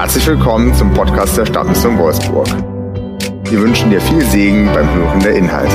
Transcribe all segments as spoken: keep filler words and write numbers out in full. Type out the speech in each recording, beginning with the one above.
Herzlich willkommen zum Podcast der Stadtmission Wolfsburg. Wir wünschen dir viel Segen beim Hören der Inhalte.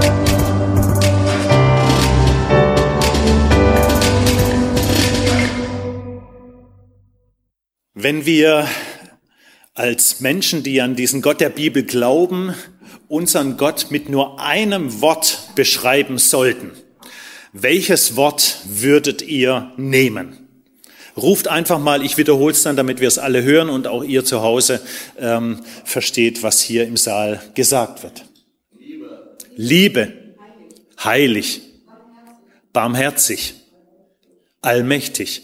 Wenn wir als Menschen, die an diesen Gott der Bibel glauben, unseren Gott mit nur einem Wort beschreiben sollten, welches Wort würdet ihr nehmen? Ruft einfach mal, ich wiederhole es dann, damit wir es alle hören und auch ihr zu Hause ähm, versteht, was hier im Saal gesagt wird. Liebe, Liebe. Heilig, heilig. Barmherzig, allmächtig,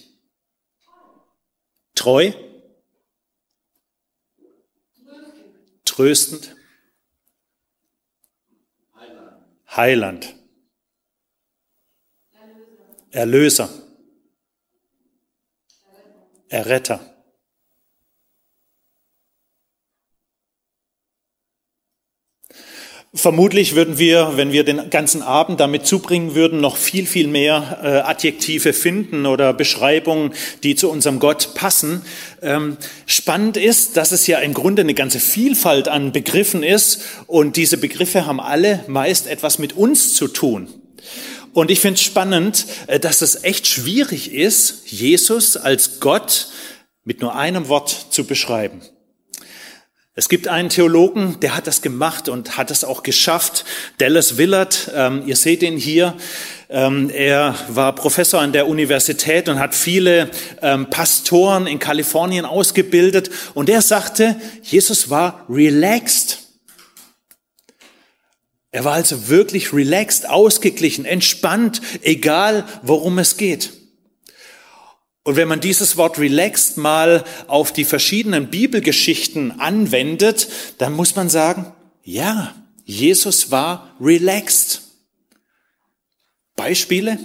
treu, tröstend, Heiland, Erlöser, Erretter. Vermutlich würden wir, wenn wir den ganzen Abend damit zubringen würden, noch viel, viel mehr äh, Adjektive finden oder Beschreibungen, die zu unserem Gott passen. Ähm, spannend ist, dass es ja im Grunde eine ganze Vielfalt an Begriffen ist und diese Begriffe haben alle meist etwas mit uns zu tun. Und ich finde es spannend, dass es echt schwierig ist, Jesus als Gott mit nur einem Wort zu beschreiben. Es gibt einen Theologen, der hat das gemacht und hat es auch geschafft, Dallas Willard, ähm, ihr seht ihn hier, ähm, er war Professor an der Universität und hat viele ähm, Pastoren in Kalifornien ausgebildet und er sagte, Jesus war relaxed. Er war also wirklich relaxed, ausgeglichen, entspannt, egal worum es geht. Und wenn man dieses Wort relaxed mal auf die verschiedenen Bibelgeschichten anwendet, dann muss man sagen, ja, Jesus war relaxed. Beispiele?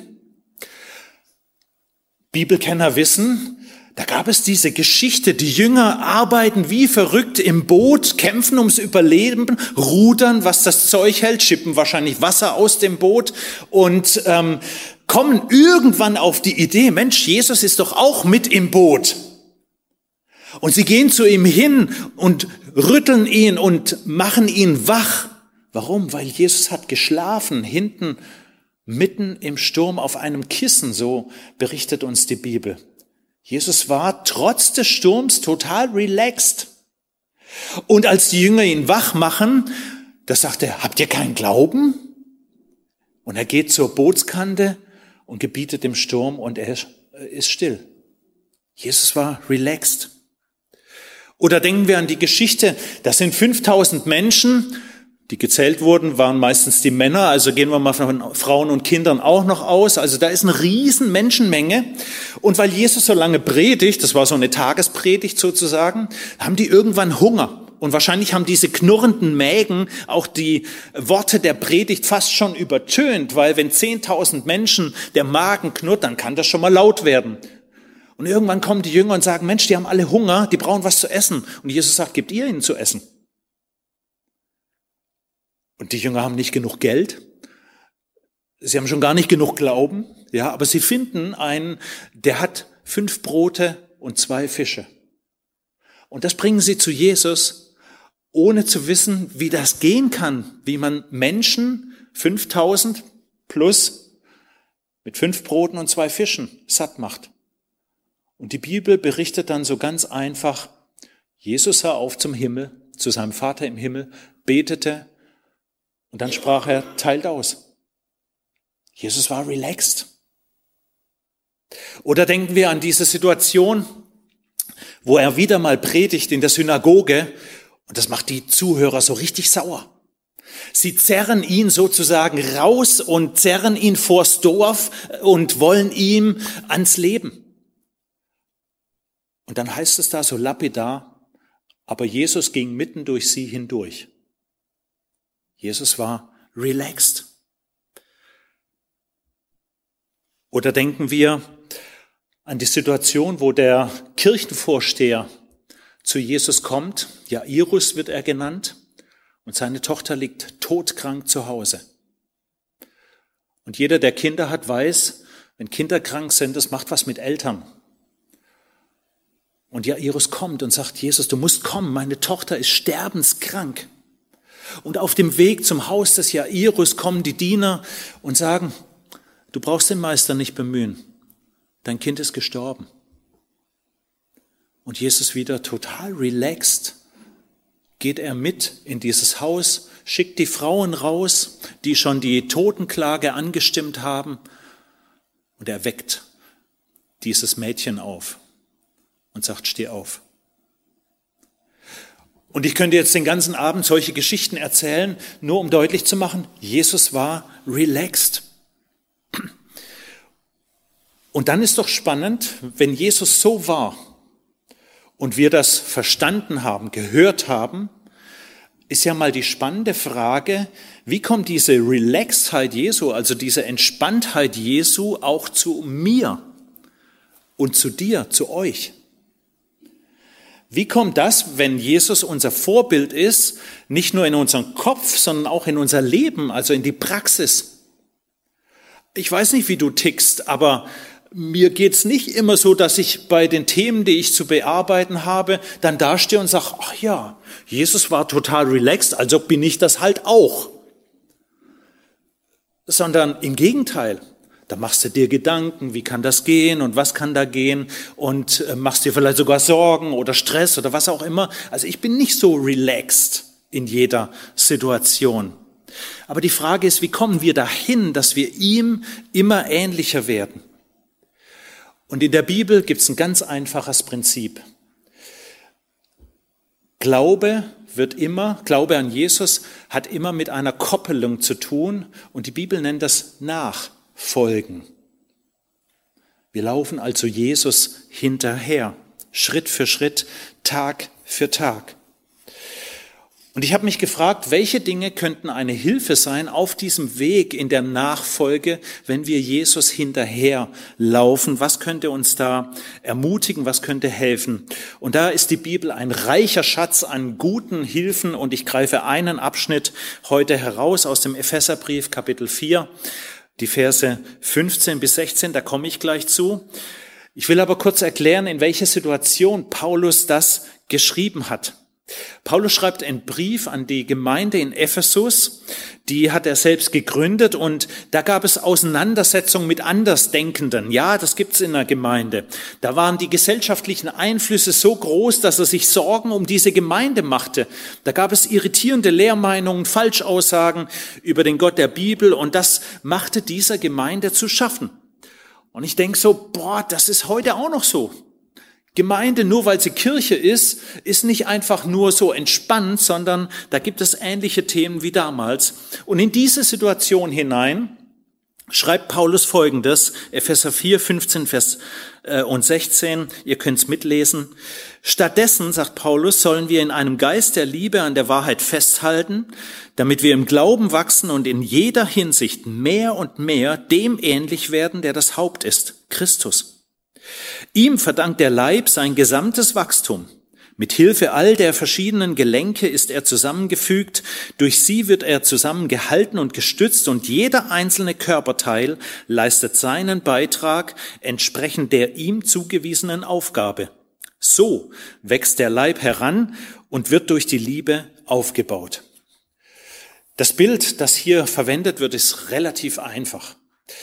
Bibelkenner wissen, da gab es diese Geschichte, die Jünger arbeiten wie verrückt im Boot, kämpfen ums Überleben, rudern, was das Zeug hält, schippen wahrscheinlich Wasser aus dem Boot und ähm, kommen irgendwann auf die Idee, Mensch, Jesus ist doch auch mit im Boot. Und sie gehen zu ihm hin und rütteln ihn und machen ihn wach. Warum? Weil Jesus hat geschlafen, hinten, mitten im Sturm auf einem Kissen, so berichtet uns die Bibel. Jesus war trotz des Sturms total relaxed. Und als die Jünger ihn wach machen, da sagt er, habt ihr keinen Glauben? Und er geht zur Bootskante und gebietet dem Sturm und er ist still. Jesus war relaxed. Oder denken wir an die Geschichte, das sind fünftausend Menschen, die gezählt wurden, waren meistens die Männer, also gehen wir mal von Frauen und Kindern auch noch aus. Also da ist eine riesen Menschenmenge. Und weil Jesus so lange predigt, das war so eine Tagespredigt sozusagen, haben die irgendwann Hunger. Und wahrscheinlich haben diese knurrenden Mägen auch die Worte der Predigt fast schon übertönt, weil wenn zehntausend Menschen der Magen knurrt, dann kann das schon mal laut werden. Und irgendwann kommen die Jünger und sagen, Mensch, die haben alle Hunger, die brauchen was zu essen. Und Jesus sagt, gebt ihr ihnen zu essen. Und die Jünger haben nicht genug Geld, sie haben schon gar nicht genug Glauben, ja, aber sie finden einen, der hat fünf Brote und zwei Fische. Und das bringen sie zu Jesus, ohne zu wissen, wie das gehen kann, wie man Menschen, fünftausend plus, mit fünf Broten und zwei Fischen satt macht. Und die Bibel berichtet dann so ganz einfach, Jesus sah auf zum Himmel, zu seinem Vater im Himmel, betete, und dann sprach er, teilt aus. Jesus war relaxed. Oder denken wir an diese Situation, wo er wieder mal predigt in der Synagoge und das macht die Zuhörer so richtig sauer. Sie zerren ihn sozusagen raus und zerren ihn vors Dorf und wollen ihm ans Leben. Und dann heißt es da so lapidar, aber Jesus ging mitten durch sie hindurch. Jesus war relaxed. Oder denken wir an die Situation, wo der Kirchenvorsteher zu Jesus kommt. Jairus wird er genannt. Und seine Tochter liegt todkrank zu Hause. Und jeder, der Kinder hat, weiß, wenn Kinder krank sind, das macht was mit Eltern. Und Jairus kommt und sagt, Jesus, du musst kommen, meine Tochter ist sterbenskrank. Und auf dem Weg zum Haus des Jairus kommen die Diener und sagen, du brauchst den Meister nicht bemühen, dein Kind ist gestorben. Und Jesus wieder total relaxed, geht er mit in dieses Haus, schickt die Frauen raus, die schon die Totenklage angestimmt haben, und er weckt dieses Mädchen auf und sagt, steh auf. Und ich könnte jetzt den ganzen Abend solche Geschichten erzählen, nur um deutlich zu machen, Jesus war relaxed. Und dann ist doch spannend, wenn Jesus so war und wir das verstanden haben, gehört haben, ist ja mal die spannende Frage, wie kommt diese Relaxedheit Jesu, also diese Entspanntheit Jesu auch zu mir und zu dir, zu euch? Wie kommt das, wenn Jesus unser Vorbild ist, nicht nur in unserem Kopf, sondern auch in unser Leben, also in die Praxis? Ich weiß nicht, wie du tickst, aber mir geht's nicht immer so, dass ich bei den Themen, die ich zu bearbeiten habe, dann dastehe und sage, ach ja, Jesus war total relaxed, also bin ich das halt auch. Sondern im Gegenteil. Da machst du dir Gedanken, wie kann das gehen und was kann da gehen, und machst dir vielleicht sogar Sorgen oder Stress oder was auch immer. Also ich bin nicht so relaxed in jeder Situation. Aber die Frage ist, wie kommen wir dahin, dass wir ihm immer ähnlicher werden? Und in der Bibel gibt es ein ganz einfaches Prinzip. Glaube wird immer, Glaube an Jesus hat immer mit einer Koppelung zu tun, und die Bibel nennt das Nachfolgen. Wir laufen also Jesus hinterher, Schritt für Schritt, Tag für Tag. Und ich habe mich gefragt, welche Dinge könnten eine Hilfe sein auf diesem Weg in der Nachfolge, wenn wir Jesus hinterher laufen? Was könnte uns da ermutigen? Was könnte helfen? Und da ist die Bibel ein reicher Schatz an guten Hilfen, und ich greife einen Abschnitt heute heraus aus dem Epheserbrief, Kapitel vier, die Verse fünfzehn bis sechzehn, da komme ich gleich zu. Ich will aber kurz erklären, in welcher Situation Paulus das geschrieben hat. Paulus schreibt einen Brief an die Gemeinde in Ephesus, die hat er selbst gegründet, und da gab es Auseinandersetzungen mit Andersdenkenden. Ja, das gibt's in der Gemeinde. Da waren die gesellschaftlichen Einflüsse so groß, dass er sich Sorgen um diese Gemeinde machte. Da gab es irritierende Lehrmeinungen, Falschaussagen über den Gott der Bibel, und das machte dieser Gemeinde zu schaffen. Und ich denke so, boah, das ist heute auch noch so. Gemeinde, nur weil sie Kirche ist, ist nicht einfach nur so entspannt, sondern da gibt es ähnliche Themen wie damals. Und in diese Situation hinein schreibt Paulus Folgendes, Epheser vier, fünfzehn Vers und sechzehn, ihr könnt's mitlesen. Stattdessen, sagt Paulus, sollen wir in einem Geist der Liebe an der Wahrheit festhalten, damit wir im Glauben wachsen und in jeder Hinsicht mehr und mehr dem ähnlich werden, der das Haupt ist, Christus. Ihm verdankt der Leib sein gesamtes Wachstum. Mit Hilfe all der verschiedenen Gelenke ist er zusammengefügt, durch sie wird er zusammengehalten und gestützt, und jeder einzelne Körperteil leistet seinen Beitrag entsprechend der ihm zugewiesenen Aufgabe. So wächst der Leib heran und wird durch die Liebe aufgebaut. Das Bild, das hier verwendet wird, ist relativ einfach.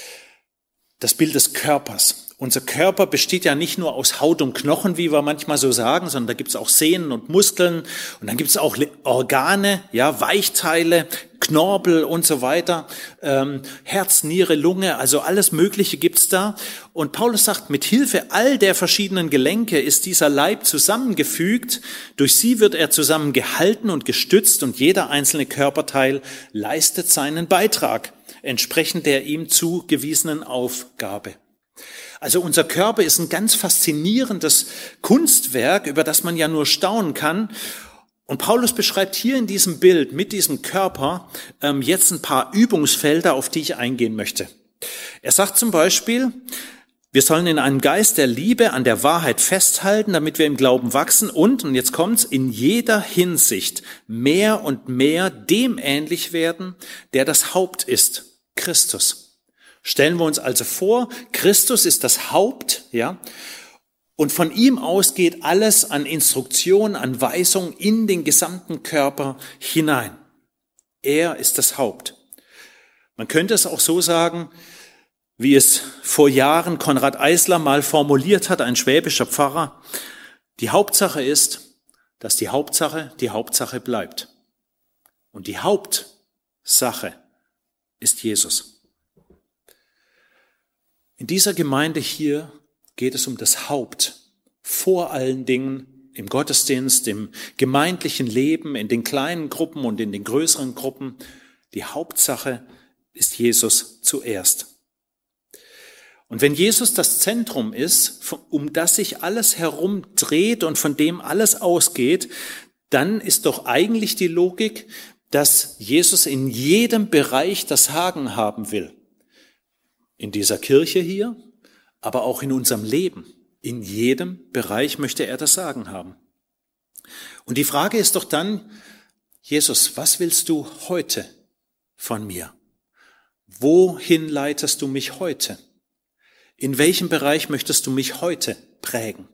Das Bild des Körpers. Unser Körper besteht ja nicht nur aus Haut und Knochen, wie wir manchmal so sagen, sondern da gibt es auch Sehnen und Muskeln, und dann gibt es auch Organe, ja, Weichteile, Knorpel und so weiter, ähm, Herz, Niere, Lunge, also alles Mögliche gibt's da. Und Paulus sagt, mit Hilfe all der verschiedenen Gelenke ist dieser Leib zusammengefügt, durch sie wird er zusammen gehalten und gestützt, und jeder einzelne Körperteil leistet seinen Beitrag, entsprechend der ihm zugewiesenen Aufgabe. Also unser Körper ist ein ganz faszinierendes Kunstwerk, über das man ja nur staunen kann. Und Paulus beschreibt hier in diesem Bild mit diesem Körper ähm, jetzt ein paar Übungsfelder, auf die ich eingehen möchte. Er sagt zum Beispiel, wir sollen in einem Geist der Liebe an der Wahrheit festhalten, damit wir im Glauben wachsen und, und jetzt kommt's, in jeder Hinsicht mehr und mehr dem ähnlich werden, der das Haupt ist, Christus. Stellen wir uns also vor, Christus ist das Haupt, ja, Und von ihm aus geht alles an Instruktion, an Weisung in den gesamten Körper hinein. Er ist das Haupt. Man könnte es auch so sagen, wie es vor Jahren Konrad Eisler mal formuliert hat, ein schwäbischer Pfarrer. Die Hauptsache ist, dass die Hauptsache die Hauptsache bleibt. Und die Hauptsache ist Jesus. In dieser Gemeinde hier geht es um das Haupt, vor allen Dingen im Gottesdienst, im gemeindlichen Leben, in den kleinen Gruppen und in den größeren Gruppen. Die Hauptsache ist Jesus zuerst. Und wenn Jesus das Zentrum ist, um das sich alles herum dreht und von dem alles ausgeht, dann ist doch eigentlich die Logik, dass Jesus in jedem Bereich das Sagen haben will. In dieser Kirche hier, aber auch in unserem Leben. In jedem Bereich möchte er das Sagen haben. Und die Frage ist doch dann, Jesus, was willst du heute von mir? Wohin leitest du mich heute? In welchem Bereich möchtest du mich heute prägen?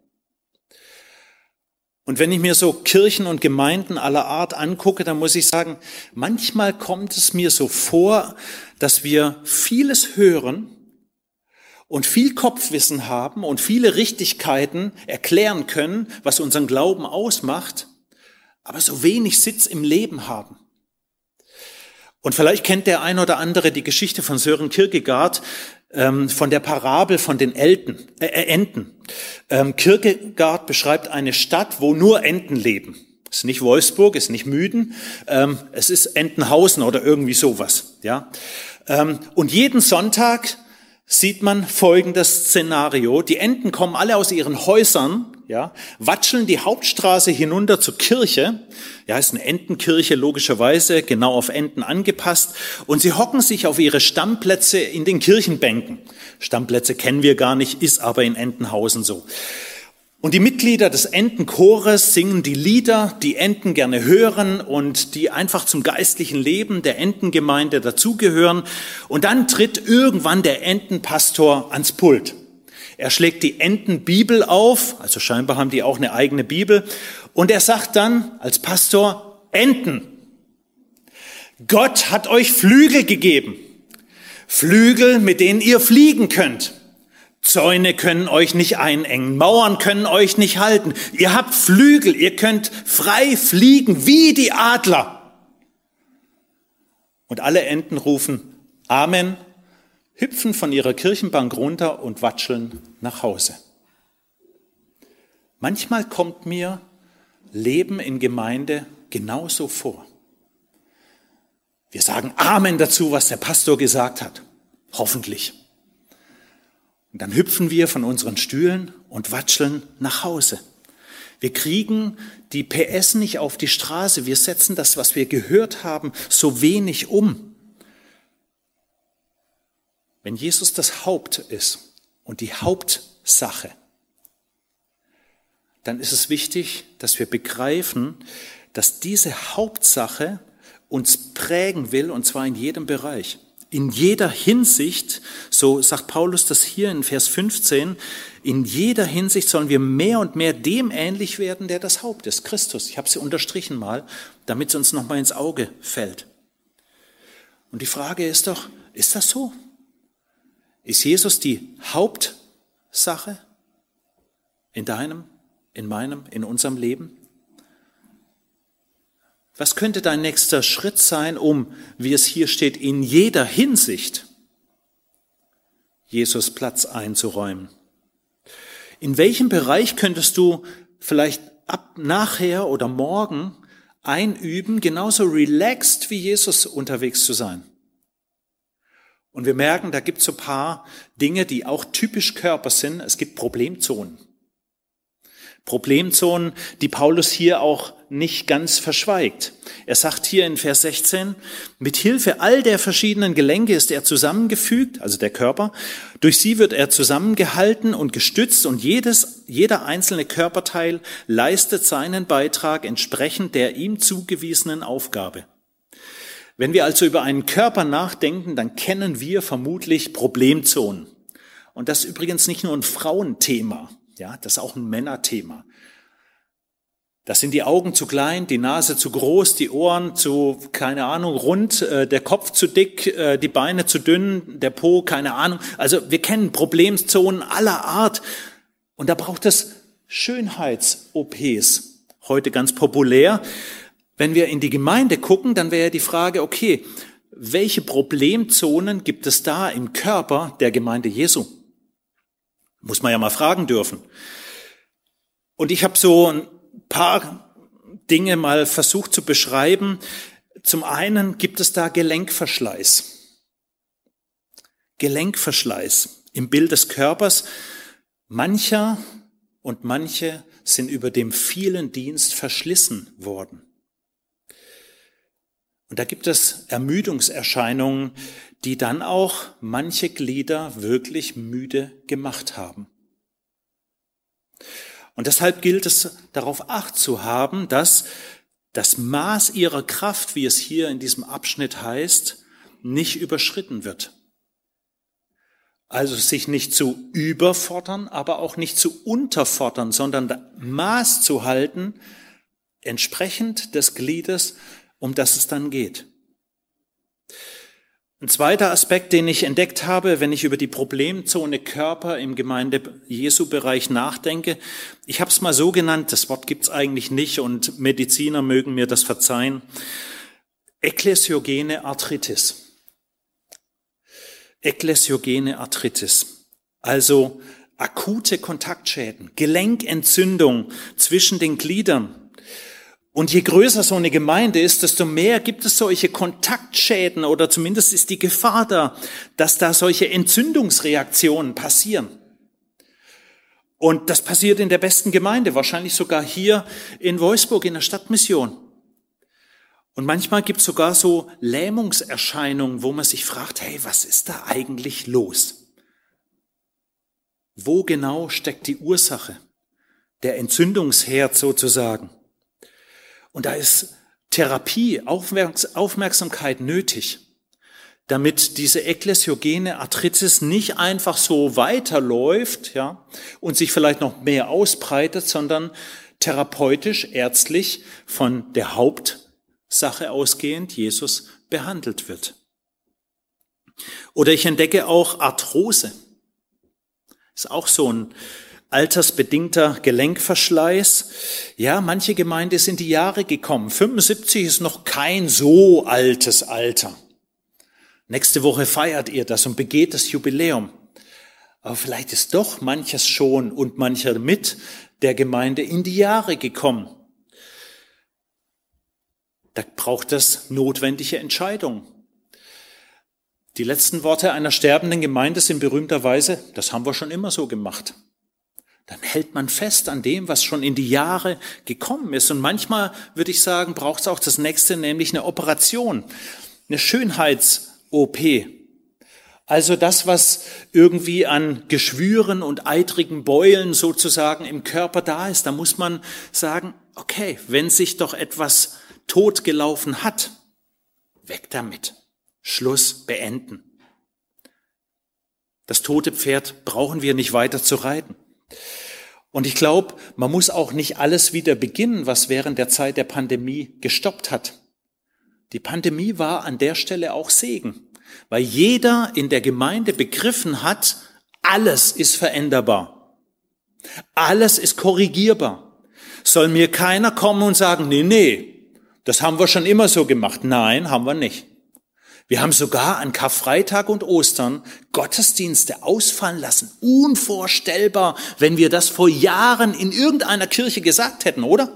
Und wenn ich mir so Kirchen und Gemeinden aller Art angucke, dann muss ich sagen, manchmal kommt es mir so vor, dass wir vieles hören und viel Kopfwissen haben und viele Richtigkeiten erklären können, was unseren Glauben ausmacht, aber so wenig Sitz im Leben haben. Und vielleicht kennt der ein oder andere die Geschichte von Sören Kierkegaard, ähm, von der Parabel von den Elten, äh, Enten. Ähm, Kierkegaard beschreibt eine Stadt, wo nur Enten leben. Es ist nicht Wolfsburg, es ist nicht Müden, ähm, es ist Entenhausen oder irgendwie sowas. Ja. Ähm, und jeden Sonntag sieht man folgendes Szenario. Die Enten kommen alle aus ihren Häusern, ja, watscheln die Hauptstraße hinunter zur Kirche. Ja, ist eine Entenkirche, logischerweise, genau auf Enten angepasst. Und sie hocken sich auf ihre Stammplätze in den Kirchenbänken. Stammplätze kennen wir gar nicht, ist aber in Entenhausen so. Und die Mitglieder des Entenchores singen die Lieder, die Enten gerne hören und die einfach zum geistlichen Leben der Entengemeinde dazugehören. Und dann tritt irgendwann der Entenpastor ans Pult. Er schlägt die Entenbibel auf, also scheinbar haben die auch eine eigene Bibel, und er sagt dann als Pastor, Enten, Gott hat euch Flügel gegeben, Flügel, mit denen ihr fliegen könnt. Zäune können euch nicht einengen, Mauern können euch nicht halten. Ihr habt Flügel, ihr könnt frei fliegen wie die Adler. Und alle Enten rufen Amen, hüpfen von ihrer Kirchenbank runter und watscheln nach Hause. Manchmal kommt mir Leben in Gemeinde genauso vor. Wir sagen Amen dazu, was der Pastor gesagt hat. Hoffentlich. Und dann hüpfen wir von unseren Stühlen und watscheln nach Hause. Wir kriegen die P S nicht auf die Straße. Wir setzen das, was wir gehört haben, so wenig um. Wenn Jesus das Haupt ist und die Hauptsache, dann ist es wichtig, dass wir begreifen, dass diese Hauptsache uns prägen will, und zwar in jedem Bereich. In jeder Hinsicht, so sagt Paulus das hier in Vers fünfzehn, in jeder Hinsicht sollen wir mehr und mehr dem ähnlich werden, der das Haupt ist, Christus. Ich habe sie unterstrichen mal, damit es uns nochmal ins Auge fällt. Und die Frage ist doch, ist das so? Ist Jesus die Hauptsache in deinem, in meinem, in unserem Leben? Was könnte dein nächster Schritt sein, um, wie es hier steht, in jeder Hinsicht Jesus Platz einzuräumen? In welchem Bereich könntest du vielleicht ab nachher oder morgen einüben, genauso relaxed wie Jesus unterwegs zu sein? Und wir merken, da gibt es so ein paar Dinge, die auch typisch Körper sind. Es gibt Problemzonen. Problemzonen, die Paulus hier auch nicht ganz verschweigt. Er sagt hier in Vers sechzehn, mit Hilfe all der verschiedenen Gelenke ist er zusammengefügt, also der Körper. Durch sie wird er zusammengehalten und gestützt und jedes, jeder einzelne Körperteil leistet seinen Beitrag entsprechend der ihm zugewiesenen Aufgabe. Wenn wir also über einen Körper nachdenken, dann kennen wir vermutlich Problemzonen. Und das ist übrigens nicht nur ein Frauenthema. Ja, das ist auch ein Männerthema. Da sind die Augen zu klein, die Nase zu groß, die Ohren zu, keine Ahnung, rund, äh, der Kopf zu dick, äh, die Beine zu dünn, der Po, keine Ahnung. Also wir kennen Problemzonen aller Art. Und da braucht es Schönheits-O Ps. Heute ganz populär. Wenn wir in die Gemeinde gucken, dann wäre die Frage, okay, welche Problemzonen gibt es da im Körper der Gemeinde Jesu? Muss man ja mal fragen dürfen. Und ich habe so ein paar Dinge mal versucht zu beschreiben. Zum einen gibt es da Gelenkverschleiß. Gelenkverschleiß im Bild des Körpers. Mancher und manche sind über dem vielen Dienst verschlissen worden. Und da gibt es Ermüdungserscheinungen, die dann auch manche Glieder wirklich müde gemacht haben. Und deshalb gilt es, darauf Acht zu haben, dass das Maß ihrer Kraft, wie es hier in diesem Abschnitt heißt, nicht überschritten wird. Also sich nicht zu überfordern, aber auch nicht zu unterfordern, sondern Maß zu halten, entsprechend des Gliedes, um das es dann geht. Ein zweiter Aspekt, den ich entdeckt habe, wenn ich über die Problemzone Körper im Gemeinde-Jesu-Bereich nachdenke, ich habe es mal so genannt, das Wort gibt es eigentlich nicht und Mediziner mögen mir das verzeihen, ekklesiogene Arthritis. Ekklesiogene Arthritis, also akute Kontaktschäden, Gelenkentzündung zwischen den Gliedern. Und je größer so eine Gemeinde ist, desto mehr gibt es solche Kontaktschäden oder zumindest ist die Gefahr da, dass da solche Entzündungsreaktionen passieren. Und das passiert in der besten Gemeinde, wahrscheinlich sogar hier in Wolfsburg in der Stadtmission. Und manchmal gibt es sogar so Lähmungserscheinungen, wo man sich fragt, hey, was ist da eigentlich los? Wo genau steckt die Ursache? Der Entzündungsherd sozusagen. Und da ist Therapie, Aufmerksamkeit nötig, damit diese ekklesiogene Arthritis nicht einfach so weiterläuft, ja, und sich vielleicht noch mehr ausbreitet, sondern therapeutisch, ärztlich von der Hauptsache ausgehend, Jesus, behandelt wird. Oder ich entdecke auch Arthrose. Ist auch so ein altersbedingter Gelenkverschleiß. Ja, manche Gemeinde ist in die Jahre gekommen. fünfundsiebzig ist noch kein so altes Alter. Nächste Woche feiert ihr das und begeht das Jubiläum. Aber vielleicht ist doch manches schon und mancher mit der Gemeinde in die Jahre gekommen. Da braucht es notwendige Entscheidungen. Die letzten Worte einer sterbenden Gemeinde sind berühmterweise, das haben wir schon immer so gemacht. Dann hält man fest an dem, was schon in die Jahre gekommen ist. Und manchmal, würde ich sagen, braucht es auch das Nächste, nämlich eine Operation, eine Schönheits-O P. Also das, was irgendwie an Geschwüren und eitrigen Beulen sozusagen im Körper da ist, da muss man sagen, okay, wenn sich doch etwas totgelaufen hat, weg damit. Schluss, beenden. Das tote Pferd brauchen wir nicht weiter zu reiten. Und ich glaube, man muss auch nicht alles wieder beginnen, was während der Zeit der Pandemie gestoppt hat. Die Pandemie war an der Stelle auch Segen, weil jeder in der Gemeinde begriffen hat, alles ist veränderbar. Alles ist korrigierbar. Soll mir keiner kommen und sagen, nee, nee, das haben wir schon immer so gemacht. Nein, haben wir nicht. Wir haben sogar an Karfreitag und Ostern Gottesdienste ausfallen lassen. Unvorstellbar, wenn wir das vor Jahren in irgendeiner Kirche gesagt hätten, oder?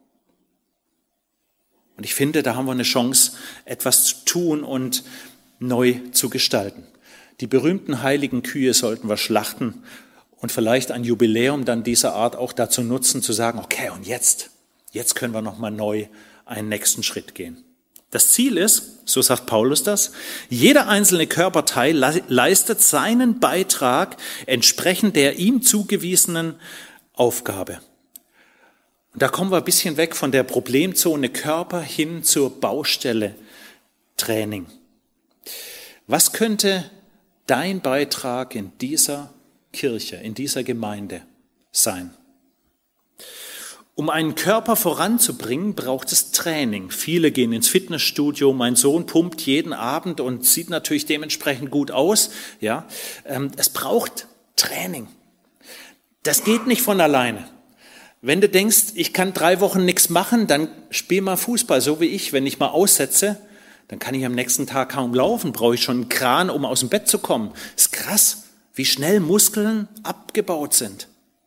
Und ich finde, da haben wir eine Chance, etwas zu tun und neu zu gestalten. Die berühmten heiligen Kühe sollten wir schlachten und vielleicht ein Jubiläum dann dieser Art auch dazu nutzen, zu sagen, okay, und jetzt, jetzt können wir nochmal neu einen nächsten Schritt gehen. Das Ziel ist, so sagt Paulus das, jeder einzelne Körperteil leistet seinen Beitrag entsprechend der ihm zugewiesenen Aufgabe. Und da kommen wir ein bisschen weg von der Problemzone Körper hin zur Baustelle Training. Was könnte dein Beitrag in dieser Kirche, in dieser Gemeinde sein. Um einen Körper voranzubringen, braucht es Training. Viele gehen ins Fitnessstudio. Mein Sohn pumpt jeden Abend und sieht natürlich dementsprechend gut aus. Ja, es braucht Training. Das geht nicht von alleine. Wenn du denkst, ich kann drei Wochen nichts machen, dann spiel mal Fußball, so wie ich. Wenn ich mal aussetze, dann kann ich am nächsten Tag kaum laufen. Brauche ich schon einen Kran, um aus dem Bett zu kommen. Ist krass, wie schnell Muskeln abgebaut sind.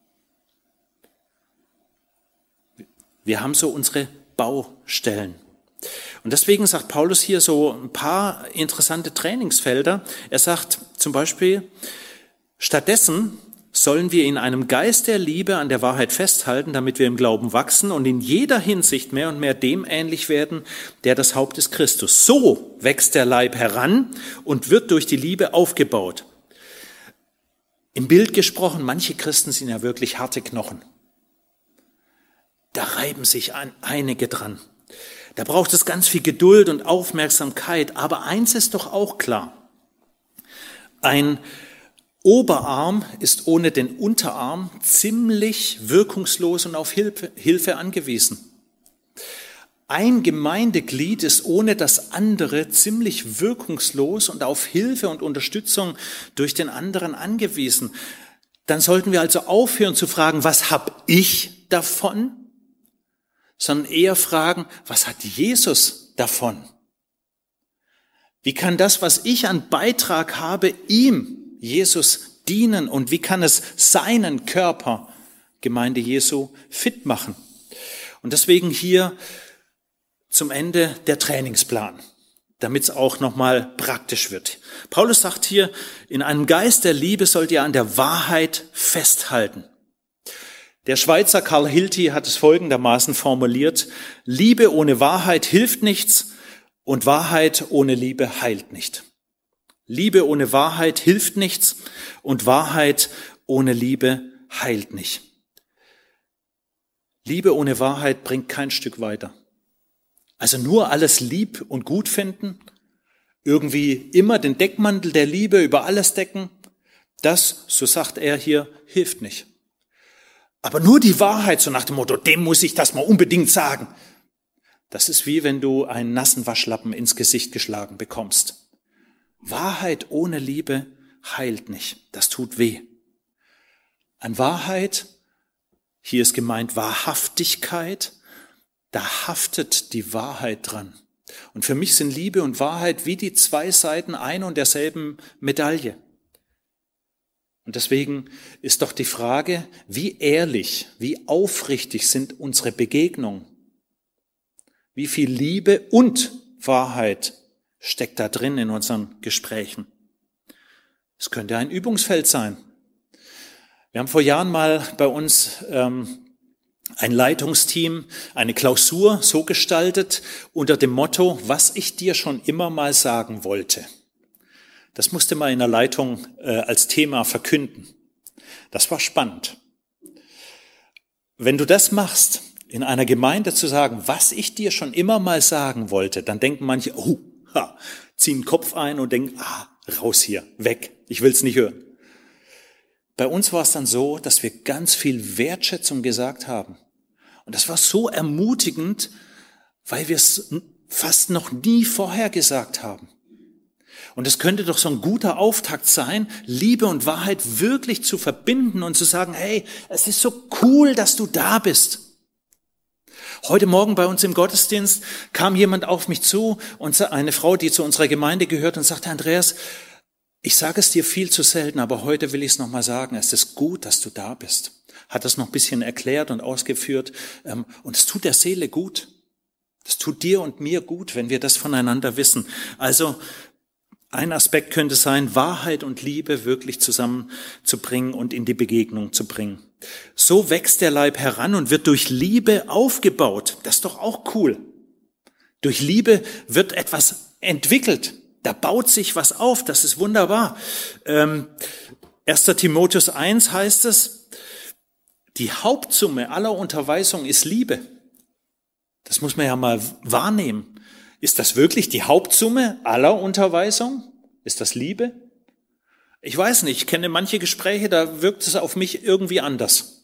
Wir haben so unsere Baustellen. Und deswegen sagt Paulus hier so ein paar interessante Trainingsfelder. Er sagt zum Beispiel, stattdessen sollen wir in einem Geist der Liebe an der Wahrheit festhalten, damit wir im Glauben wachsen und in jeder Hinsicht mehr und mehr dem ähnlich werden, der das Haupt ist, Christus. So wächst der Leib heran und wird durch die Liebe aufgebaut. Im Bild gesprochen, manche Christen sind ja wirklich harte Knochen. Da reiben sich einige dran. Da braucht es ganz viel Geduld und Aufmerksamkeit. Aber eins ist doch auch klar. Ein Oberarm ist ohne den Unterarm ziemlich wirkungslos und auf Hilfe, Hilfe angewiesen. Ein Gemeindeglied ist ohne das andere ziemlich wirkungslos und auf Hilfe und Unterstützung durch den anderen angewiesen. Dann sollten wir also aufhören zu fragen, was habe ich davon? Sondern eher fragen, was hat Jesus davon? Wie kann das, was ich an Beitrag habe, ihm, Jesus, dienen? Und wie kann es seinen Körper, Gemeinde Jesu, fit machen? Und deswegen hier zum Ende der Trainingsplan, damit es auch nochmal praktisch wird. Paulus sagt hier, in einem Geist der Liebe sollt ihr an der Wahrheit festhalten. Der Schweizer Karl Hilti hat es folgendermaßen formuliert: Liebe ohne Wahrheit hilft nichts und Wahrheit ohne Liebe heilt nicht. Liebe ohne Wahrheit hilft nichts und Wahrheit ohne Liebe heilt nicht. Liebe ohne Wahrheit bringt kein Stück weiter. Also nur alles lieb und gut finden, irgendwie immer den Deckmantel der Liebe über alles decken, das, so sagt er hier, hilft nicht. Aber nur die Wahrheit, so nach dem Motto, dem muss ich das mal unbedingt sagen. Das ist wie wenn du einen nassen Waschlappen ins Gesicht geschlagen bekommst. Wahrheit ohne Liebe heilt nicht. Das tut weh. An Wahrheit, hier ist gemeint Wahrhaftigkeit, da haftet die Wahrheit dran. Und für mich sind Liebe und Wahrheit wie die zwei Seiten ein und derselben Medaille. Und deswegen ist doch die Frage, wie ehrlich, wie aufrichtig sind unsere Begegnungen? Wie viel Liebe und Wahrheit steckt da drin in unseren Gesprächen? Es könnte ein Übungsfeld sein. Wir haben vor Jahren mal bei uns ähm, ein Leitungsteam, eine Klausur so gestaltet unter dem Motto, was ich dir schon immer mal sagen wollte. Das musste man in der Leitung äh, als Thema verkünden. Das war spannend. Wenn du das machst, in einer Gemeinde zu sagen, was ich dir schon immer mal sagen wollte, dann denken manche, oh, ha, ziehen den Kopf ein und denken, ah, raus hier, weg, ich will's nicht hören. Bei uns war es dann so, dass wir ganz viel Wertschätzung gesagt haben. Und das war so ermutigend, weil wir es fast noch nie vorher gesagt haben. Und es könnte doch so ein guter Auftakt sein, Liebe und Wahrheit wirklich zu verbinden und zu sagen, hey, es ist so cool, dass du da bist. Heute Morgen bei uns im Gottesdienst kam jemand auf mich zu, und eine Frau, die zu unserer Gemeinde gehört, und sagte, Andreas, ich sage es dir viel zu selten, aber heute will ich es nochmal sagen, es ist gut, dass du da bist. Hat das noch ein bisschen erklärt und ausgeführt, und es tut der Seele gut. Es tut dir und mir gut, wenn wir das voneinander wissen. Also ein Aspekt könnte sein, Wahrheit und Liebe wirklich zusammenzubringen und in die Begegnung zu bringen. So wächst der Leib heran und wird durch Liebe aufgebaut. Das ist doch auch cool. Durch Liebe wird etwas entwickelt. Da baut sich was auf. Das ist wunderbar. Ähm, erster Timotheus eins heißt es, die Hauptsumme aller Unterweisung ist Liebe. Das muss man ja mal wahrnehmen. Ist das wirklich die Hauptsumme aller Unterweisung? Ist das Liebe? Ich weiß nicht, ich kenne manche Gespräche, da wirkt es auf mich irgendwie anders.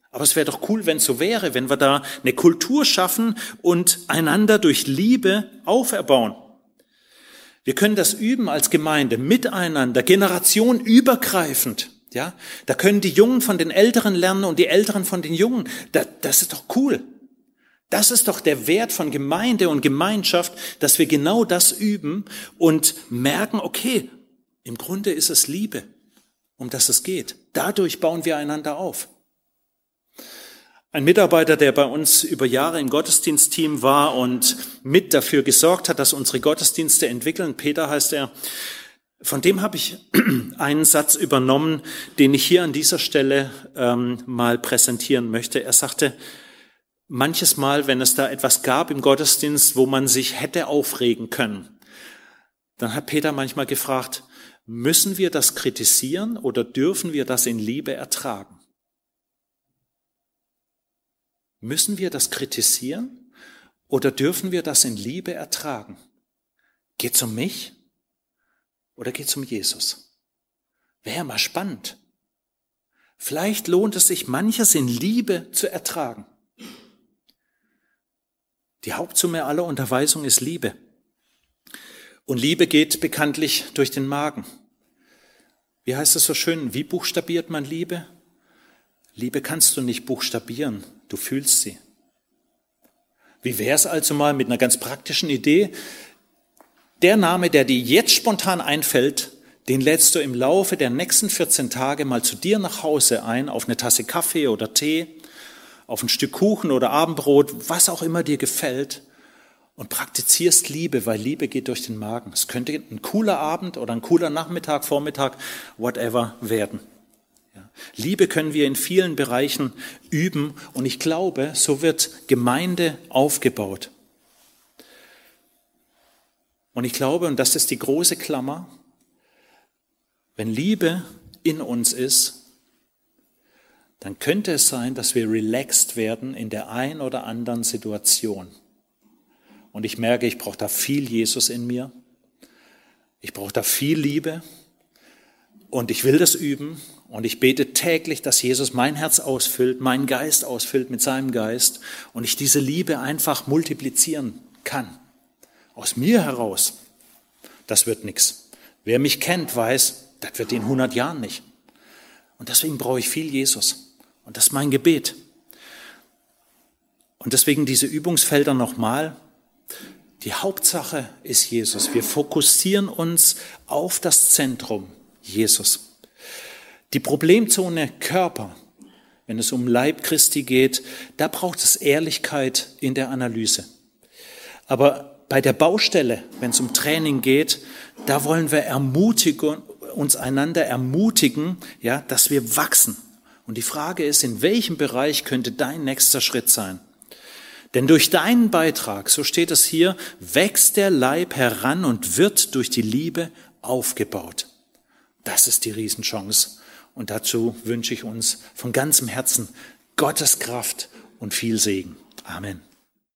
Aber es wäre doch cool, wenn es so wäre, wenn wir da eine Kultur schaffen und einander durch Liebe auferbauen. Wir können das üben als Gemeinde, miteinander, generationenübergreifend. Ja, da können die Jungen von den Älteren lernen und die Älteren von den Jungen. Das, das ist doch cool. Das ist doch der Wert von Gemeinde und Gemeinschaft, dass wir genau das üben und merken, okay, im Grunde ist es Liebe, um das es geht. Dadurch bauen wir einander auf. Ein Mitarbeiter, der bei uns über Jahre im Gottesdienstteam war und mit dafür gesorgt hat, dass unsere Gottesdienste entwickeln, Peter heißt er, von dem habe ich einen Satz übernommen, den ich hier an dieser Stelle ähm, mal präsentieren möchte. Er sagte, manches Mal, wenn es da etwas gab im Gottesdienst, wo man sich hätte aufregen können, dann hat Peter manchmal gefragt, müssen wir das kritisieren oder dürfen wir das in Liebe ertragen? Müssen wir das kritisieren oder dürfen wir das in Liebe ertragen? Geht's um mich oder geht's um Jesus? Wäre mal spannend. Vielleicht lohnt es sich, manches in Liebe zu ertragen. Die Hauptsumme aller Unterweisung ist Liebe. Und Liebe geht bekanntlich durch den Magen. Wie heißt es so schön? Wie buchstabiert man Liebe? Liebe kannst du nicht buchstabieren, du fühlst sie. Wie wäre es also mal mit einer ganz praktischen Idee? Der Name, der dir jetzt spontan einfällt, den lädst du im Laufe der nächsten vierzehn Tage mal zu dir nach Hause ein, auf eine Tasse Kaffee oder Tee, auf ein Stück Kuchen oder Abendbrot, was auch immer dir gefällt, und praktizierst Liebe, weil Liebe geht durch den Magen. Es könnte ein cooler Abend oder ein cooler Nachmittag, Vormittag, whatever werden. Ja. Liebe können wir in vielen Bereichen üben und ich glaube, so wird Gemeinde aufgebaut. Und ich glaube, und das ist die große Klammer, wenn Liebe in uns ist, dann könnte es sein, dass wir relaxed werden in der ein oder anderen Situation. Und ich merke, ich brauche da viel Jesus in mir. Ich brauche da viel Liebe. Und ich will das üben. Und ich bete täglich, dass Jesus mein Herz ausfüllt, meinen Geist ausfüllt mit seinem Geist. Und ich diese Liebe einfach multiplizieren kann. Aus mir heraus. Das wird nichts. Wer mich kennt, weiß, das wird in hundert Jahren nicht. Und deswegen brauche ich viel Jesus. Und das ist mein Gebet. Und deswegen diese Übungsfelder nochmal. Die Hauptsache ist Jesus. Wir fokussieren uns auf das Zentrum, Jesus. Die Problemzone Körper, wenn es um Leib Christi geht, da braucht es Ehrlichkeit in der Analyse. Aber bei der Baustelle, wenn es um Training geht, da wollen wir ermutigen, uns einander ermutigen, ja, dass wir wachsen. Und die Frage ist, in welchem Bereich könnte dein nächster Schritt sein? Denn durch deinen Beitrag, so steht es hier, wächst der Leib heran und wird durch die Liebe aufgebaut. Das ist die Riesenchance. Und dazu wünsche ich uns von ganzem Herzen Gottes Kraft und viel Segen. Amen.